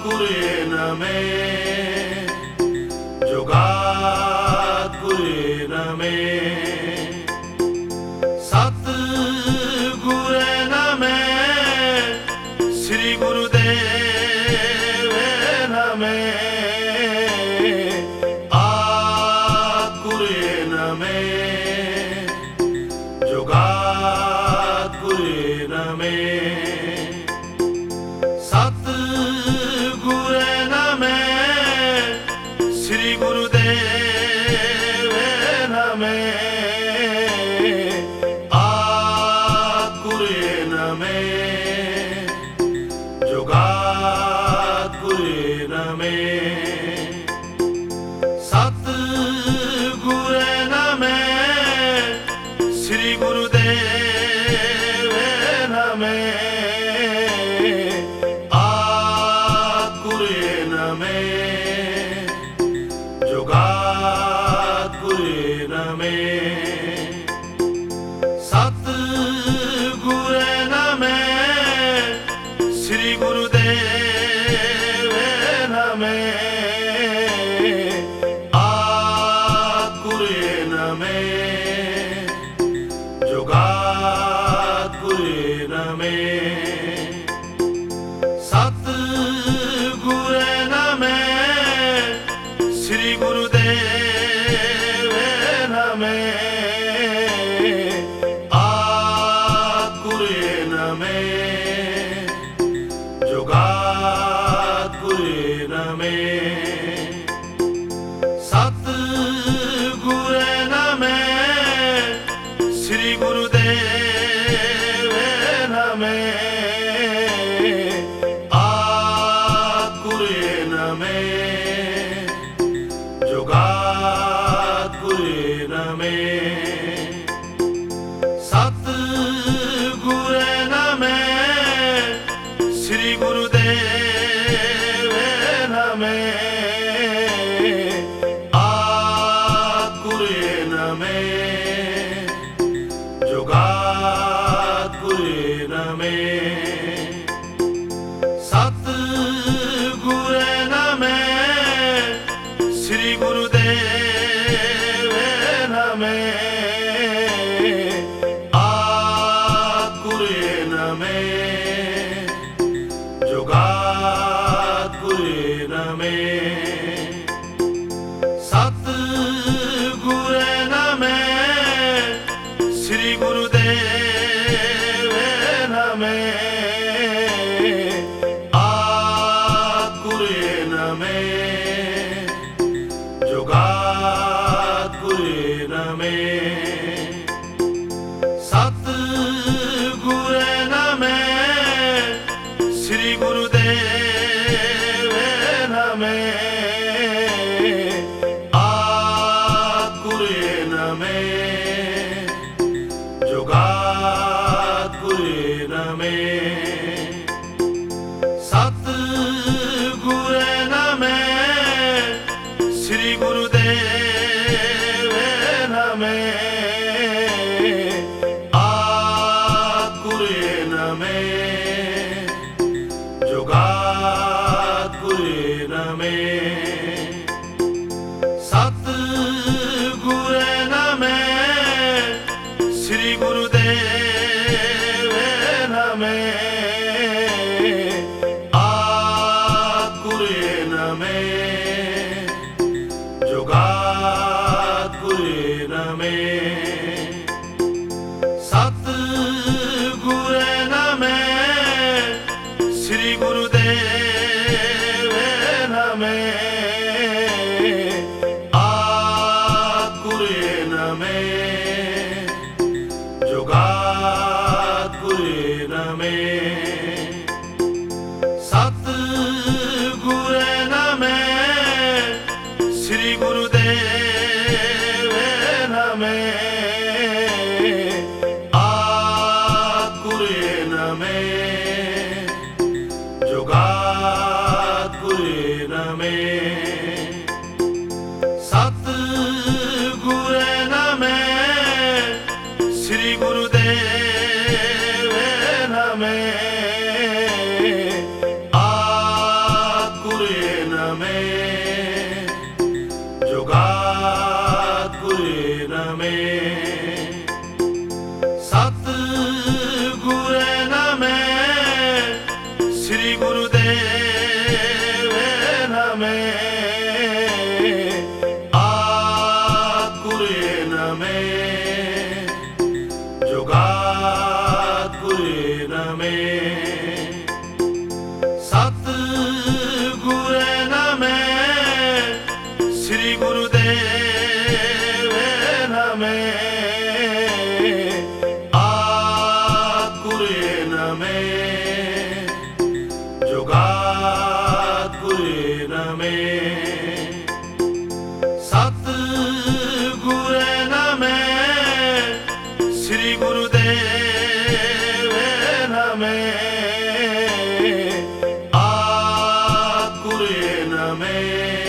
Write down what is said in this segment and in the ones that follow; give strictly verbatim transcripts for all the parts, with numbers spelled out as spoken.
ਗੁਰੇ ਨਮੇ ਜੁਗਾਤ ਗੁਰੇ ਨਮੇ ਸਤ ਗੁਰੇ ਨਮੇ ਸ੍ਰੀ ਗੁਰੂਦੇਵ ਨਮੇ ਆਦ ਗੁਰੇ ਨਮੇ ਜੁਗਾਤ ਗੁਰੇ ਨਮੇ ਸਤ ਗੁਰੇ ਨਮੇ ਸ੍ਰੀ ਗੁਰੂਦੇਵ ਨਮੇ ਆਦ ਗੁਰੇ ਨਮੇ ਜੁਗਾਤ ਗੁਰੇ ਨਮੇ ਸਤ ਗੁਰੇ ਨਮੇ ਸ੍ਰੀ ਗੁਰੂਦੇਵ ਨਮੇ ਆਦ ਗੁਰੇ ਨਮੇ ਜੁਗਾਤ ਗੁਰੇ ਨਮੇ ਸਤ ਗੁਰੇ ਨਮੇ ਸ੍ਰੀ ਗੁਰੂਦੇਵ ਨਮੇ ਆਦ ਗੁਰੇ ਨਮੇ ਜੁਗਾਤ ਗੁਰੇ ਨਮੇ ਸਤ ਗੁਰੇ ਨਮੇ ਸ੍ਰੀ ਗੁਰੂਦੇਵ ਨਮੇ ਆਦ ਗੁਰੇ ਨਮੇ ਜੁਗਾਤ ਗੁਰੇ ਨਮੇ ਸਤ ਗੁਰੇ ਨਮੇ ਸ੍ਰੀ ਗੁਰੂਦੇਵ ਨਮੇ ਆਦ ਗੁਰੇ ਨਮੇ ਜੁਗਾਤ ਗੁਰੇ ਨਮੇ ਸਤ ਗੁਰੇ ਨਮੇ ਸ੍ਰੀ ਗੁਰੂਦੇਵ ਨਮੇ ਆਦ ਗੁਰੇ ਨਮੇ ਜੁਗਾਤ ਗੁਰੇ ਨਮੇ ਸਤ ਗੁਰੇ ਨਮੇ ਸ੍ਰੀ ਗੁਰੂਦੇਵ ਨਮੇ ਆਦ ਗੁਰੇ ਨਮੇ ਜੁਗਾਤ ਗੁਰੇ ਨਮੇ ਸਤ ਗੁਰੇ ਨਮੇ ਸ੍ਰੀ ਗੁਰੂਦੇਵ ਨਮੇ ਆਦ ਗੁਰੇ ਨਮੇ ਜੁਗਾਤ ਗੁਰੇ ਨਮੇ ਸਤ ਗੁਰੇ ਨਮੇ ਸ੍ਰੀ ਗੁਰੂਦੇਵ ਨਮੇ ਆਦ ਗੁਰੇ ਨਮੇ ਜੁਗਾਤ ਗੁਰੇ ਨਮੇ ਸਤ ਗੁਰੇ ਨਮੇ ਸ੍ਰੀ ਗੁਰੂਦੇਵ ਨਮੇ ਆਦ ਗੁਰੇ ਨਮੇ ਜੁਗਾਤ ਗੁਰੇ ਨਮੇ ਸਤ ਗੁਰੇ ਨਮੇ ਸ੍ਰੀ ਗੁਰੂਦੇਵ ਨਮੇ ਆਦ ਗੁਰੇ ਨਮੇ ਜੁਗਾਤ ਗੁਰੇ ਨਮੇ ਸਤ ਗੁਰੇ ਨਮੇ ਸ੍ਰੀ ਗੁਰੂਦੇਵ ਨਮੇ ਆਦ ਗੁਰੇ ਨਮੇ ਜੁਗਾਤ ਗੁਰੇ ਨਮੇ ਸਤ ਗੁਰੇ ਨਮੇ ਸ੍ਰੀ ਗੁਰੂਦੇਵ ਨਮੇ ਆਦ ਗੁਰੇ ਨਮੇ ਜੁਗਾਤ ਗੁਰੇ ਨਮੇ ਸਤ ਗੁਰੇ ਨਮੇ ਸ੍ਰੀ ਗੁਰੂਦੇਵ ਨਮੇ ਆ ਸ੍ਰੀ ਗੁਰੂਦੇਵ ਨਮੇ ਆਦਿਗੁਰੇ ਨਮੇ ਜੁਗਾਦਿਗੁਰੇ ਨਮੇ ਸਤਿਗੁਰੇ ਨਮੇ ਸ੍ਰੀ ਗੁਰੂਦੇਵ ਨਮੇ ਆਦਿਗੁਰੇ ਨਮੇ ਜੁਗਾਦਿਗੁਰੇ ਨਮੇ ਸਤਿਗੁਰੇ ਨਮੇ ਸ੍ਰੀ ਗੁਰੂਦੇਵ ਨਮੇ ਆਦਿਗੁਰੇ ਨਮੇ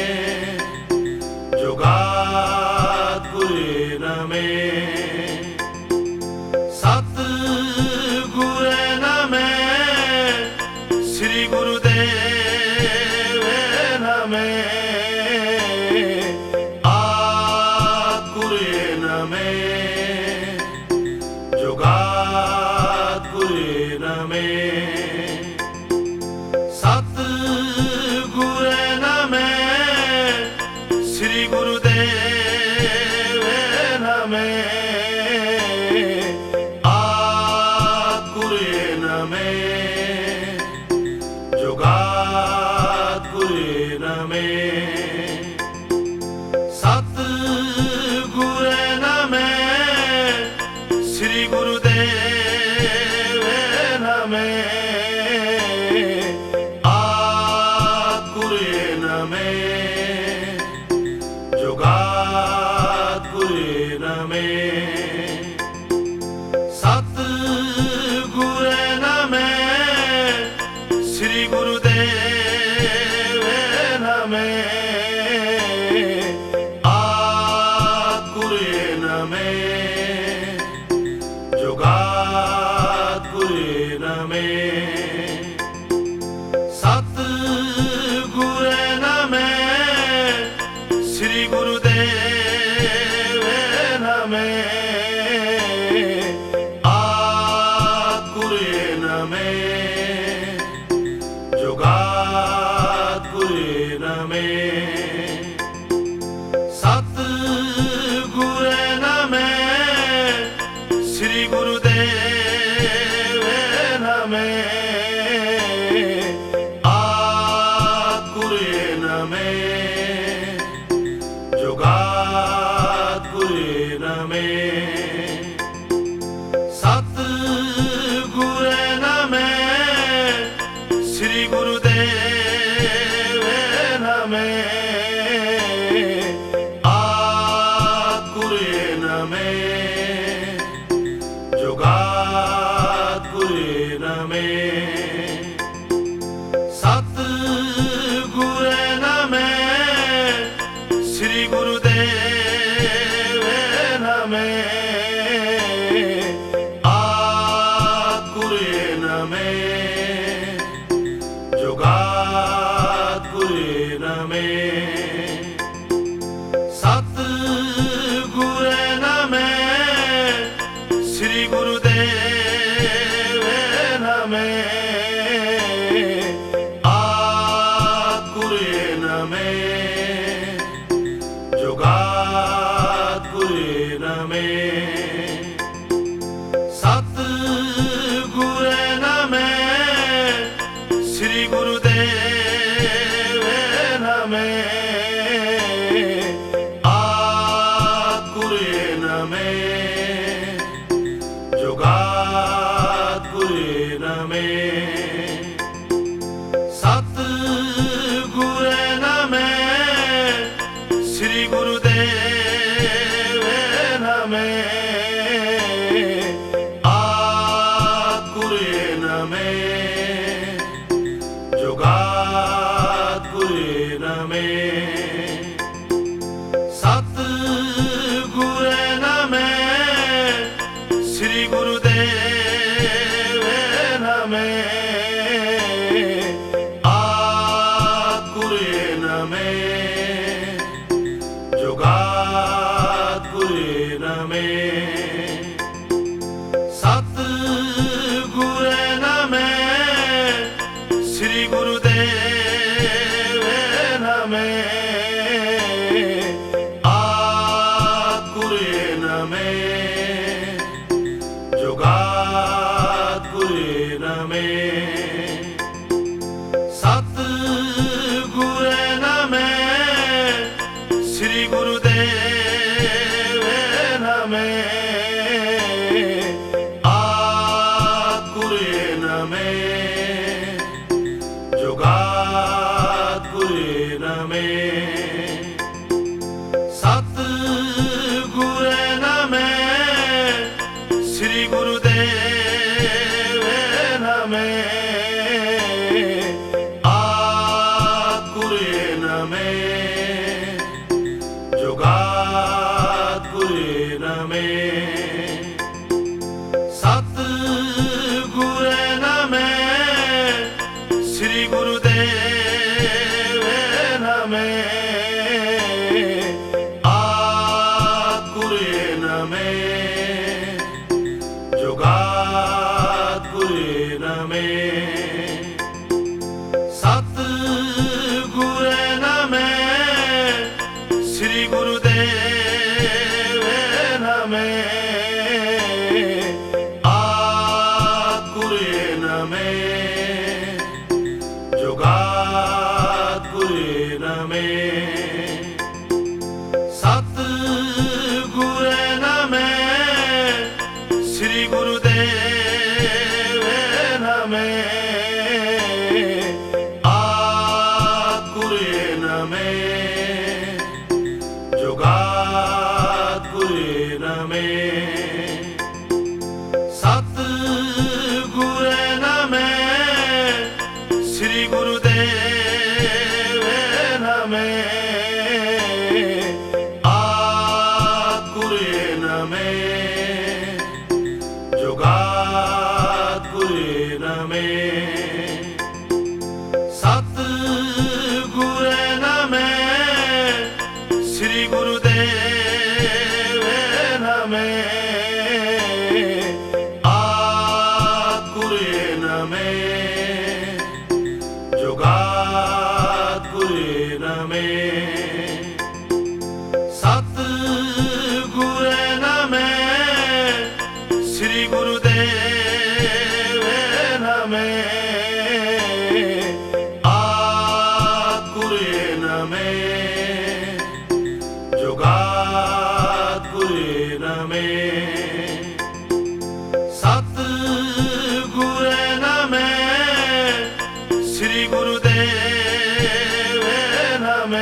ਜੁਗਾਦਿਗੁਰੇ ਨਮੇ ਸਤਿਗੁਰੇ ਨਮੇ ਸ੍ਰੀ ਗੁਰੂਦੇਵ ਨਮੇ ਆਦਿਗੁਰੇ ਨਮੇ ਜੁਗਾਦਿਗੁਰੇ ਨਮੇ ਸਤਿਗੁਰੇ ਨਮੇ ਸ੍ਰੀ ਗੁਰੂਦੇਵ ਨਮੇ ਆਦਿਗੁਰੇ ਨਮੇ ਜੁਗਾਦਿਗੁਰੇ ਨਮੇ ਸਤਿਗੁਰੇ ਨਮੇ ਸ੍ਰੀ ਗੁਰੂਦੇਵ ਨਮੇ ਆਦਿਗੁਰੇ ਨਮੇ ਜੁਗਾਦਿਗੁਰੇ ਨਮੇ ਸਤਿਗੁਰੇ ਨਮੇ ਸ੍ਰੀ ਗੁਰੂਦੇਵ ਨਮੇ ਆਦਿਗੁਰੇ ਨਮੇ ਜੁਗਾਦਿਗੁਰੇ ਨਮੇ ਸਤਿਗੁਰੇ ਨਮੇ ਸ੍ਰੀ ਗੁਰੂਦੇਵ ਨਮੇ ਆਦਿਗੁਰੇ ਨਮੇ ਜੁਗਾਦਿਗੁਰੇ ਨਮੇ ਸਤਿਗੁਰੇ ਨਮੇ ਸ੍ਰੀ ਗੁਰੂਦੇਵ ਨਮੇ ਆਦਿਗੁਰੇ ਨਮੇ ਜੁਗਾਦਿਗੁਰੇ ਨਮੇ ਸਤਿਗੁਰੇ ਨਮੇ ਸ੍ਰੀ ਗੁਰੂਦੇਵ ਨਮੇ ਆਦਿਗੁਰੇ ਨਮੇ ਜੁਗਾਦਿਗੁਰੇ ਨਮੇ ਸਤਿਗੁਰੇ ਨਮੇ ਸ੍ਰੀ ਗੁਰੂਦੇਵ ਨਮੇ ਆਦਿਗੁਰੇ ਨਮੇ ਜੁਗਾਦਿਗੁਰੇ ਨਮੇ ਸਤਿਗੁਰੇ ਨਮੇ ਸ੍ਰੀ ਗੁਰੂਦੇਵ ਨਮੇ ਆਦਿਗੁਰੇ ਨਮੇ ਜੁਗਾਦਿਗੁਰੇ ਨਮੇ ਸਤਿਗੁਰੇ ਨਮੇ ਸ੍ਰੀ ਗੁਰੂਦੇਵ ਨਮੇ ਆਦਿਗੁਰੇ ਨਮੇ ਜੁਗਾਦਿਗੁਰੇ ਨਮੇ ਸਤਿਗੁਰੇ ਨਮੇ ਸ੍ਰੀ ਗੁਰੂਦੇਵ ਨਮੇ ਆਦਿਗੁਰੇ ਨਮੇ ਜੁਗਾ ਸ੍ਰੀ ਗੁਰੂ ਦੇਵ ਨਮੇ ਆਦਿ ਨਮੇ ਜੁਗਾਦ ਗੁਰੂ ਨਮੇ ਸਤ ਗੁਰੂ ਨਮੇ ਸ੍ਰੀ ਗੁਰੂ ਦੇਵ ਨਮੇ ਆਦਿ ਗੁਰੂ ਨਮੇ ਜੁਗਾਦ ਗੁਰੂ ਨਮੇ ਸਤ ਗੁਰੂ ਨਮੇ ਸ੍ਰੀ ਗੁਰੂ ਦੇਵ ਨਮੇ ਆਦਿ ਗੁਰੂ ਨਮੇ ਜੁਗਾਦ ਗੁਰੂ ਨਮੇ ਸਤ ਗੁਰੂ ਨਮੇ ਸ੍ਰੀ ਗੁਰੂ ਦੇਵ ਨਮੇ ਆਦਿ ਗੁਰੂ ਨਮੇ ਜੁਗਾਦ ਗੁਰੂ ਨਮੇ ਸਤ ਗੁਰੂ ਨਮੇ ਸ੍ਰੀ ਗੁਰੂ ਦੇਵ ਨਮੇ ਆਦਿ ਗੁਰੂ ਨਮੇ ਜੁਗਾਦ ਗੁਰੂ ਨਮੇ ਸਤ ਗੁਰੂ ਨਮੇ ਸ੍ਰੀ ਗੁਰੂ ਦੇਵ ਨਮੇ ਆਦਿ ਗੁਰੂ ਨਮੇ ਜੁਗਾਦ ਗੁਰੂ ਨਮੇ ਸਤ ਗੁਰੂ ਨਮੇ ਸ੍ਰੀ ਗੁਰੂ ਦੇਵ ਨਮੇ ਆਦਿ ਗੁਰੂ ਨਮੇ ਜੁਗਾਦ ਗੁਰੂ ਨਮੇ ਸਤ ਗੁਰੂ ਨਮੇ ਸ੍ਰੀ ਗੁਰੂ ਦੇਵ ਨਮੇ ਆਦਿ ਗੁਰੂ ਨਮੇ ਜੁਗਾਦ ਗੁਰੂ ਨਮੇ ਸਤ ਗੁਰੂ ਨਮੇ ਸ੍ਰੀ ਗੁਰੂ ਦੇਵ ਨਮੇ ਆਦਿ ਗੁਰੂ ਨਮੇ ਜੁਗਾਦ ਗੁਰੂ ਨਮੇ ਸਤ ਗੁਰੂ ਨਮੇ ਸ੍ਰੀ ਗੁਰੂ ਦੇਵ ਨਮੇ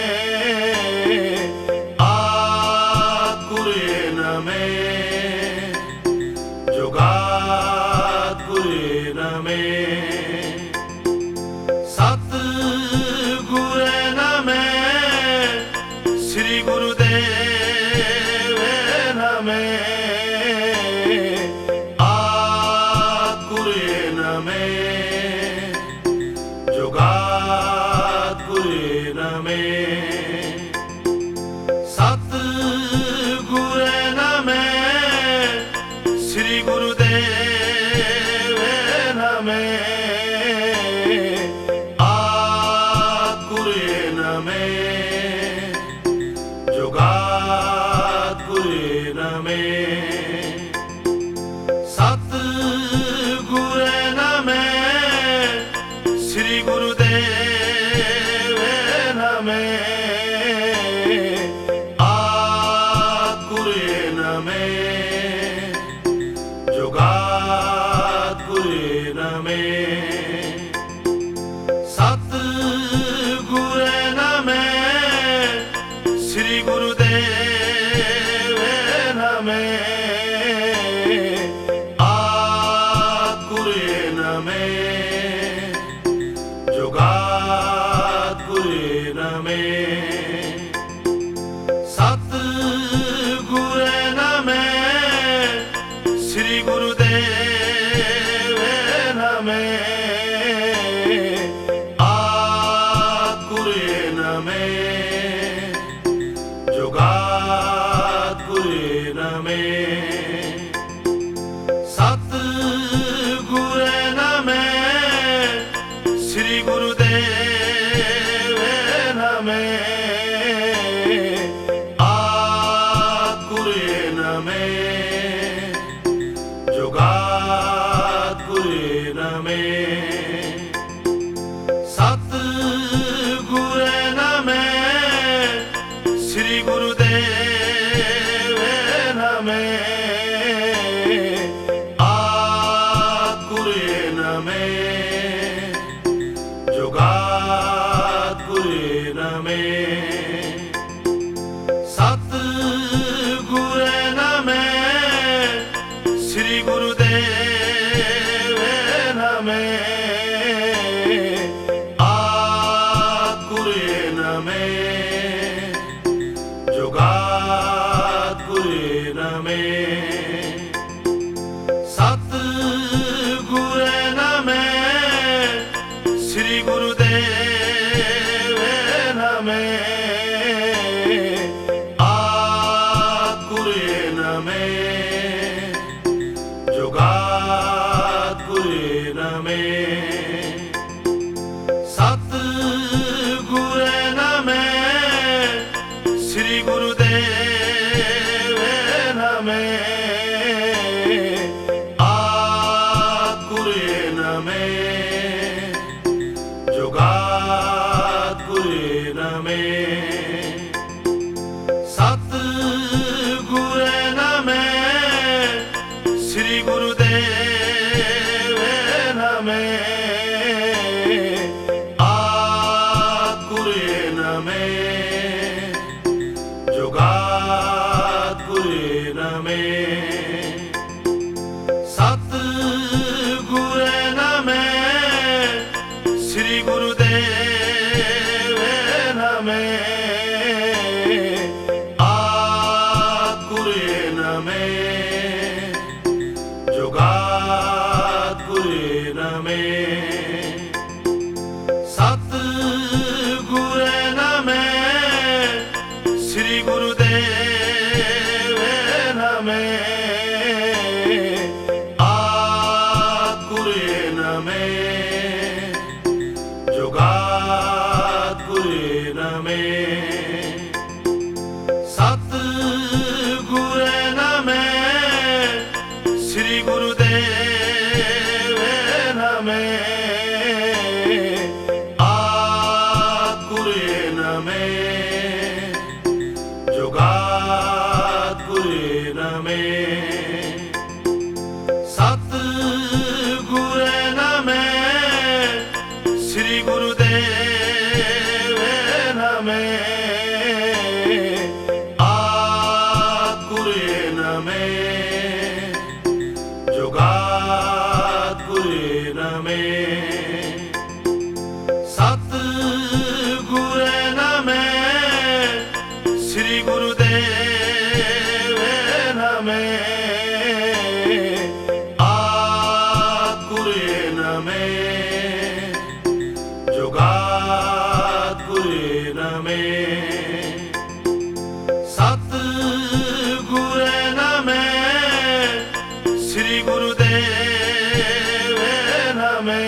ਆਦਿ ਗੁਰੂ ਨਮੇ ਜੁਗਾਦ ਗੁਰੂ ਨਮੇ ਸਤ ਗੁਰੂ ਨਮੇ ਸ੍ਰੀ ਗੁਰੂ ਦੇਵ ਨਮੇ ਆਦਿ ਗੁਰੂ ਨਮੇ ਜੁਗਾਦ ਗੁਰੂ ਨਮੇ ਸਤ ਗੁਰੂ ਨਮੇ ਸ੍ਰੀ ਗੁਰੂ ਦੇਵ ਨਮੇ ਆਦਿ ਗੁਰੂ ਨਮੇ ਜੁਗਾਦ ਗੁਰੂ ਨਮੇ ਸਤ ਗੁਰੂ ਨਮੇ ਸ੍ਰੀ ਗੁਰੂ ਦੇਵ ਨਮੇ ਆਦਿ ਗੁਰੂ ਨਮੇ ਜੁਗਾਦ ਗੁਰੂ ਨਮੇ ਸਤ ਗੁਰੂ ਨਮੇ ਸ੍ਰੀ ਗੁਰੂ ਦੇਵ ਨਮੇ ਆਦਿ ਗੁਰੂ ਨਮੇ ਜੁਗਾਦ ਸ੍ਰੀ ਗੁਰੂਦੇਵ ਨਮੇ ਆਦਿ ਗੁਰੇ ਨਮੇ ਜੁਗਾਦ ਗੁਰੇ ਨਮੇ ਸਤ ਗੁਰੇ ਨਮੇ ਸ੍ਰੀ ਗੁਰੂਦੇਵ ਨਮੇ ਆਦਿ ਗੁਰੇ ਨਮੇ ਜੁਗਾਦ ਗੁਰੇ ਨਮੇ ਸਤ ਗੁਰੇ ਨਮੇ ਸ੍ਰੀ ਗੁਰੂਦੇਵ ਨਮੇ ਆਦਿ ਗੁਰੇ ਨਮੇ ਜੁਗਾਦ ਗੁਰੇ ਨਮੇ ਸਤ ਗੁਰੇ ਨਮੇ ਸ੍ਰੀ ਗੁਰੂਦੇਵ ਨਮੇ ਆਦਿ ਗੁਰੇ ਨਮੇ ਜੁਗਾਦ ਗੁਰੇ ਨਮੇ ਸਤ ਗੁਰੇ ਨਮੇ ਸ੍ਰੀ ਗੁਰੂਦੇਵ ਨਮੇ ਆਦਿ ਗੁਰੇ ਨਮੇ ਜੁਗਾਦ ਗੁਰੇ ਨਮੇ ਸਤ ਗੁਰੇ ਨਮੇ ਸ੍ਰੀ ਗੁਰੂਦੇਵ ਨਮੇ ਆਦਿ ਗੁਰੇ ਨਮੇ ਜੁਗਾਦ ਗੁਰੇ ਨਮੇ ਸਤ ਗੁਰੇ ਨਮੇ ਸ੍ਰੀ ਗੁਰੂਦੇਵ ਨਮੇ ਆਦਿ ਗੁਰੇ ਨਮੇ ਜੁਗਾਦ ਗੁਰੇ ਨਮੇ ਸਤ ਗੁਰੇ ਨਮੇ ਸ੍ਰੀ ਗੁਰੂਦੇਵ ਨਮੇ ਆਦਿ ਗੁਰੇ ਨਮੇ ਜੁਗਾਦ ਗੁਰੇ ਨਮੇ ਸਤ ਗੁਰੇ ਨਮੇ ਸ੍ਰੀ ਗੁਰੂਦੇਵ ਨਮੇ ਆਦਿ ਗੁਰੇ ਨਮੇ ਜੁਗਾਦ ਗੁਰੇ ਨਮੇ ਸਤ ਗੁਰੇ ਨਮੇ ਸ੍ਰੀ ਗੁਰੂਦੇਵ ਨਮੇ ਆਦਿ ਗੁਰੇ ਨਮੇ ਜੁਗਾਦ ਗੁਰੇ ਨਮੇ ਸਤ ਗੁਰੇ ਨਮੇ ਸ੍ਰੀ ਗੁਰੂਦੇਵ ਨਮੇ ਆਦਿ ਗੁਰੇ ਨਮੇ ਜੁਗਾਦ ਗੁਰੇ ਨਮੇ ਸਤ ਗੁਰੇ ਨਮੇ ਸ੍ਰੀ ਗੁਰੂਦੇਵ ਨਮੇ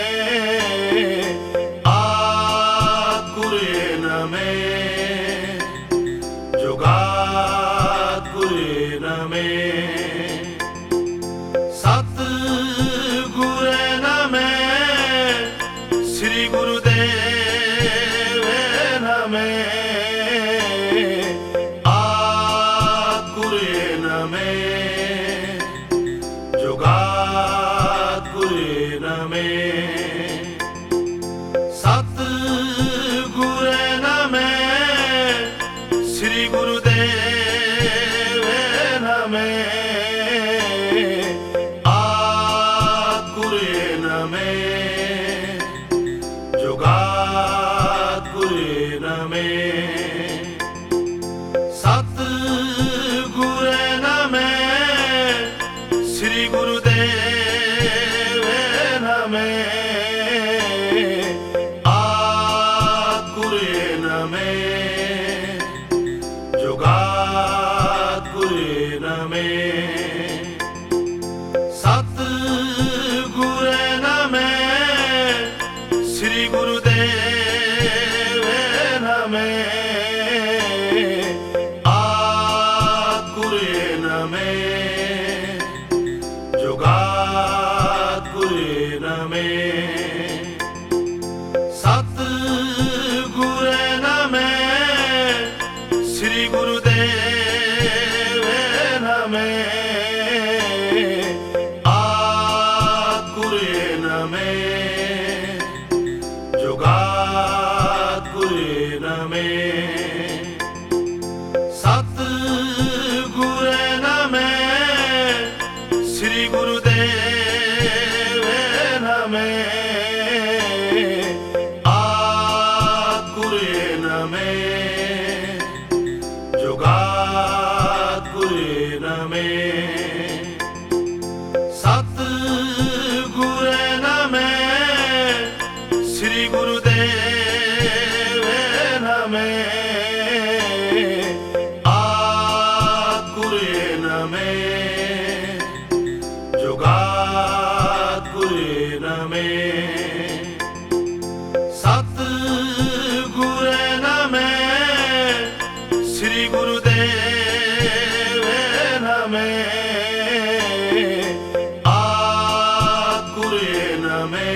ਆਦਿ ਗੁਰੇ ਨਮੇ ਜੁਗਾਦ ਗੁਰੇ ਨਮੇ ਸਤ ਗੁਰੇ ਨਮੇ ਸ੍ਰੀ ਗੁਰੂਦੇਵ ਨਮੇ ਆਦਿ ਗੁਰੇ ਨਮੇ ਜੁਗਾਦ ਗੁਰੇ ਨਮੇ ਸਤ ਗੁਰੇ ਨਮੇ ਸ੍ਰੀ ਗੁਰੂਦੇਵ ਨਮੇ ਆਦਿ ਗੁਰੇ ਨਮੇ ਜੁਗਾਦ ਗੁਰੂਦੇਵ ਨਮੇ ਆਦਿ ਗੁਰੇ ਨਮੇ ਜੁਗਾਦ ਗੁਰੇ ਨਮੇ ਸਤ ਗੁਰੇ ਨਮੇ ਸ੍ਰੀ ਗੁਰੂਦੇਵ ਨਮੇ ਆਦਿ ਗੁਰੇ ਨਮੇ ਜੁਗਾਦ ਗੁਰੇ ਨਮੇ ਸਤ ਗੁਰੇ ਨਮੇ ਸ੍ਰੀ ਗੁਰੂਦੇਵ ਨਮੇ ਆਦਿ ਗੁਰੇ ਨਮੇ ਜੁਗਾਦ ਗੁਰੇ ਨਮੇ ਸਤ ਗੁਰੇ ਨਮੇ ਸ੍ਰੀ ਗੁਰੂਦੇਵ ਨਮੇ ਆਦਿ ਗੁਰੇ ਨਮੇ ਜੁਗਾਦ ਗੁਰੇ ਨਮੇ ਸਤ ਗੁਰੇ ਨਮੇ ਸ੍ਰੀ ਗੁਰੂਦੇਵ ਨਮੇ ਆਦਿ ਗੁਰੇ ਨਮੇ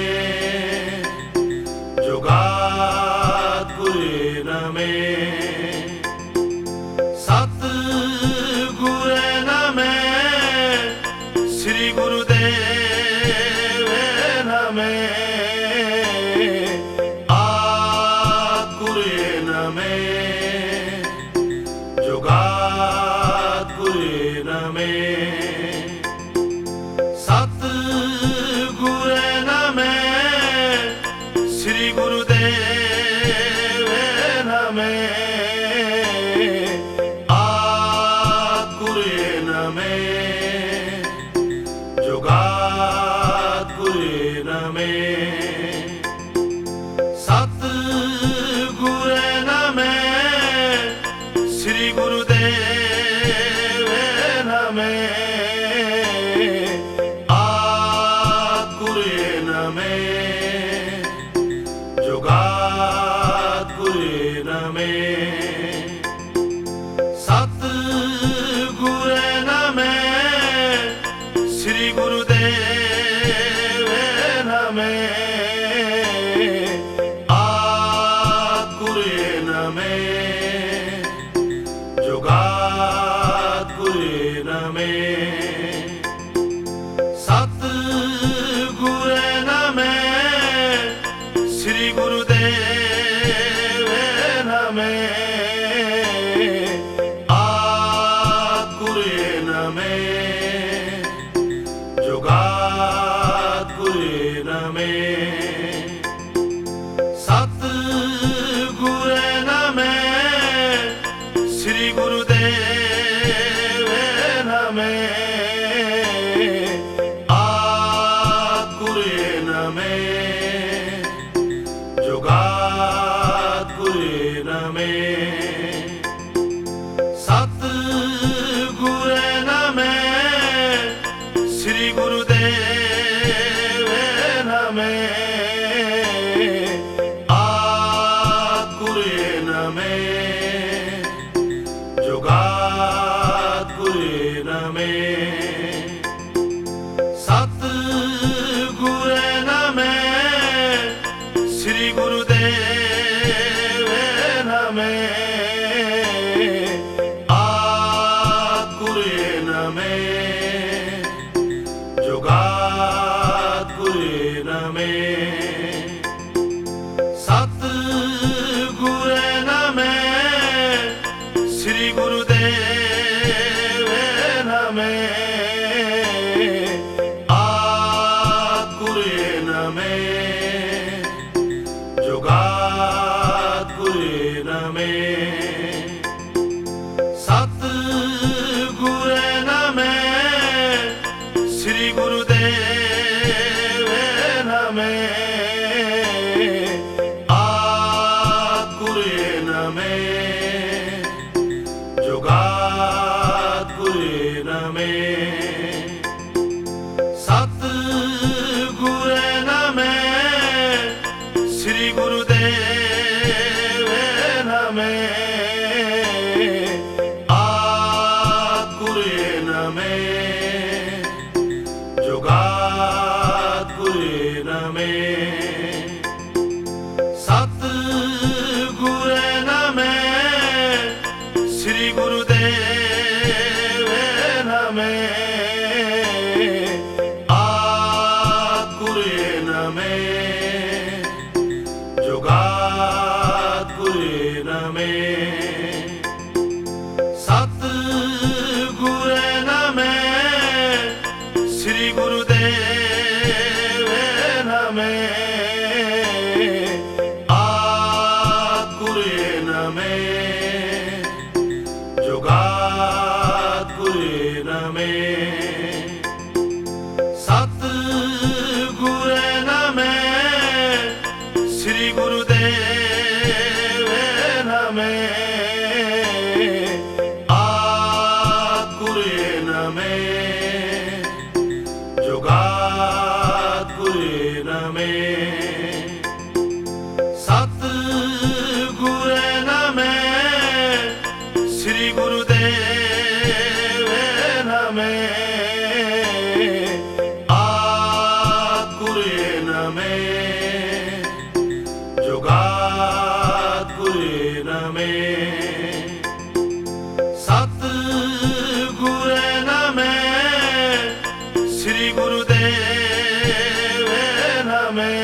ਜੁਗਾਦ ਗੁਰੇ ਨਮੇ ਸਤ ਗੁਰੇ ਨਮੇ ਸ੍ਰੀ ਗੁਰੂਦੇਵ ਨਮੇ ਆਦਿ ਗੁਰੇ ਨਮੇ ਜੁਗਾਦ ਗੁਰੇ ਨਮੇ ਸਤ ਗੁਰੇ ਨਮੇ ਸ੍ਰੀ ਗੁਰੂਦੇਵ ਨਮੇ ਆਦਿ ਗੁਰੇ ਨਮੇ ਜੁਗਾਦ ਗੁਰੇ ਨਮੇ ਸਤ ਗੁਰੇ ਨਮੇ ਸ੍ਰੀ ਗੁਰੂਦੇਵ ਨਮੇ ਆਦਿ ਗੁਰੇ ਨਮੇ ਜੁਗਾਦ ਗੁਰੇ ਨਮੇ ਸਤ ਗੁਰੇ ਨਮੇ ਸ੍ਰੀ ਗੁਰੂਦੇਵ ਨਮੇ ਆਦਿ ਗੁਰੇ ਨਮੇ ਜੁਗਾਦ ਗੁਰੇ ਨਮੇ ਸਤ ਗੁਰੇ ਨਮੇ ਸ੍ਰੀ ਗੁਰੂਦੇਵ ਨਮੇ ਆਦਿ ਗੁਰੇ ਨਮੇ ਜੁਗਾਦ ਗੁਰੇ ਨਮੇ ਸਤ ਗੁਰੇ ਨਮੇ ਸ੍ਰੀ ਗੁਰੂਦੇਵ ਨਮੇ ਆਦਿ ਗੁਰੇ ਨਮੇ ਜੁਗਾਦ ਗੁਰੇ ਨਮੇ ਸਤ ਗੁਰੇ ਨਮੇ ਸ੍ਰੀ ਗੁਰੂਦੇਵ ਨਮੇ ਆਦਿ ਗੁਰੇ ਨਮੇ ਜੁਗਾਦ ਗੁਰੇ ਨਮੇ ਸਤ ਗੁਰੇ ਨਮੇ ਸ੍ਰੀ ਗੁਰੂਦੇਵ ਨਮੇ ਆਦਿ ਗੁਰੇ ਨਮੇ ਜੁਗਾਦ ਗੁਰੇ ਨਮੇ ਸਤ ਗੁਰੇ ਨਮੇ ਸ੍ਰੀ ਗੁਰੂਦੇਵ ਨਮੇ ਆਦਿ ਗੁਰੇ ਨਮੇ ਜੁਗਾਦ ਸ੍ਰੀ ਗੁਰੂਦੇਵ ਨਮੇ ਆਦਿ ਗੁਰੇ ਨਮੇ ਜੁਗਾਦਿ ਗੁਰੇ ਨਮੇ ਸਤ ਗੁਰੇ ਨਮੇ ਸ੍ਰੀ ਗੁਰੂਦੇਵ ਨਮੇ ਆਦਿ ਗੁਰੇ ਨਮੇ ਜੁਗਾਦਿ ਗੁਰੇ ਨਮੇ ਸਤ ਗੁਰੇ ਨਮੇ ਸ੍ਰੀ ਗੁਰੂਦੇਵ ਨਮੇ ਆਦਿ ਗੁਰੇ ਨਮੇ ਜੁਗਾਦਿ ਗੁਰੇ ਨਮੇ ਸਤ ਗੁਰੇ ਨਮੇ ਸ੍ਰੀ ਗੁਰੂਦੇਵ ਨਮੇ ਆਦਿ ਗੁਰੇ ਨਮੇ ਜੁਗਾਦਿ ਗੁਰੇ ਨਮੇ ਸਤ ਗੁਰੇ ਨਮੇ ਸ੍ਰੀ ਗੁਰੂਦੇਵ ਨਮੇ ਆਦਿ ਗੁਰੇ ਨਮੇ ਜੁਗਾਦਿ ਗੁਰੇ ਨਮੇ ਸਤ ਗੁਰੇ ਨਮੇ ਸ੍ਰੀ ਗੁਰੂਦੇਵ ਨਮੇ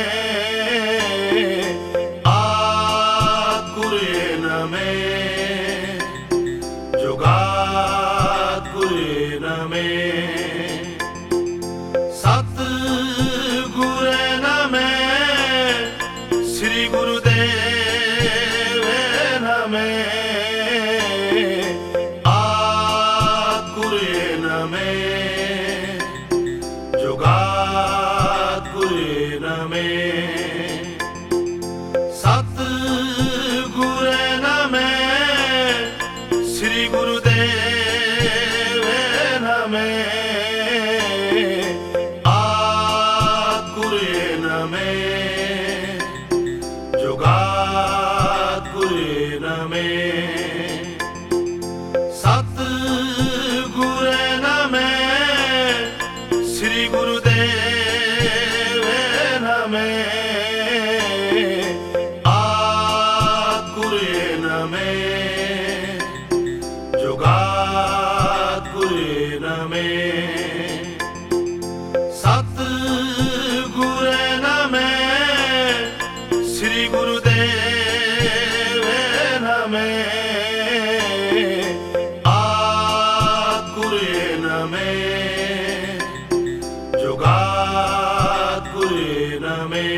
ਆਦਿ ਗੁਰੇ ਨਮੇ ਜੁਗਾਦਿ ਗੁਰੇ ਨਮੇ ਸਤ ਗੁਰੇ ਨਮੇ ਸ੍ਰੀ ਗੁਰੂਦੇਵ ਨਮੇ ਆਦਿ ਗੁਰੇ ਨਮੇ ਜੁਗਾਦਿ ਗੁਰੇ ਨਮੇ ਸਤ ਗੁਰੇ ਨਮੇ ਸ੍ਰੀ ਗੁਰੂਦੇਵ ਨਮੇ ਆਦਿ ਗੁਰੇ ਨਮੇ ਜੁਗਾਦਿ ਗੁਰੇ ਨਮੇ ਸਤ ਗੁਰੇ ਨਮੇ ਸ੍ਰੀ ਗੁਰੂਦੇਵ ਨਮੇ ਆਦਿ ਗੁਰੇ ਨਮੇ ਜੁਗਾਦਿ ਗੁਰੇ ਨਮੇ ਸਤ ਗੁਰੇ ਨਮੇ ਸ੍ਰੀ ਗੁਰੂਦੇਵ ਨਮੇ ਆਦਿ ਗੁਰੇ ਨਮੇ ਜੁਗਾਦਿ ਗੁਰੇ ਨਮੇ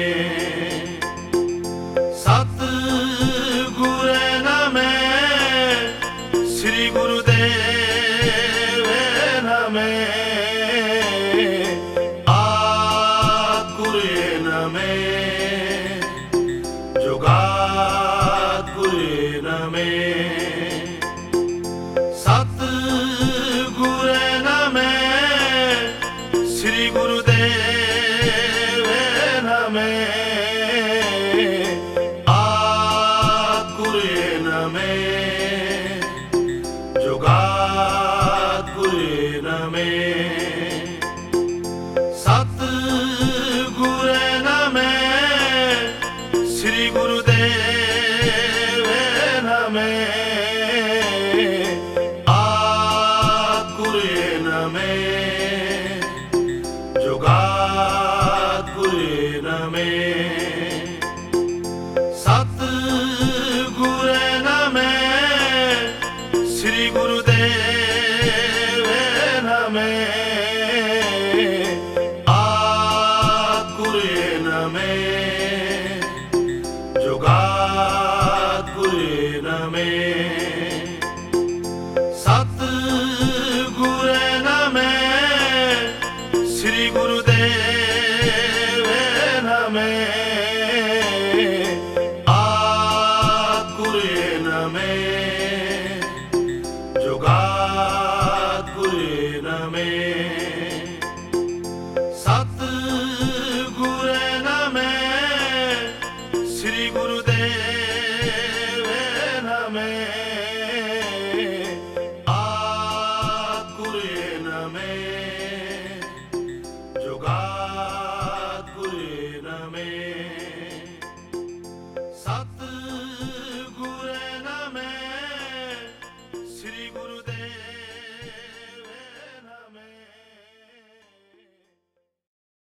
ਸਤ ਗੁਰੇ ਨਮੇ ਸ੍ਰੀ ਗੁਰੂਦੇਵ ਨਮੇ ਆਦਿ ਗੁਰੇ ਨਮੇ ਜੁਗਾਦਿ ਗੁਰੇ ਨਮੇ ਸਤ ਗੁਰੇ ਨਮੇ ਸ੍ਰੀ ਗੁਰੂਦੇਵ ਨਮੇ ਆਦਿ ਗੁਰੇ ਨਮੇ ਜੁਗਾਦਿ ਗੁਰੇ ਨਮੇ ਸਤ ਗੁਰੇ ਨਮੇ ਸ੍ਰੀ ਗੁਰੂਦੇਵ ਨਮੇ ਆਦਿ ਗੁਰੇ ਨਮੇ ਜੁਗਾਦਿ ਗੁਰੇ ਨਮੇ ਸਤ ਗੁਰੇ ਨਮੇ ਸ੍ਰੀ ਗੁਰੂਦੇਵ ਨਮੇ ਆਦਿ ਗੁਰੇ ਨਮੇ ਜੁਗਾਦਿ ਸਤ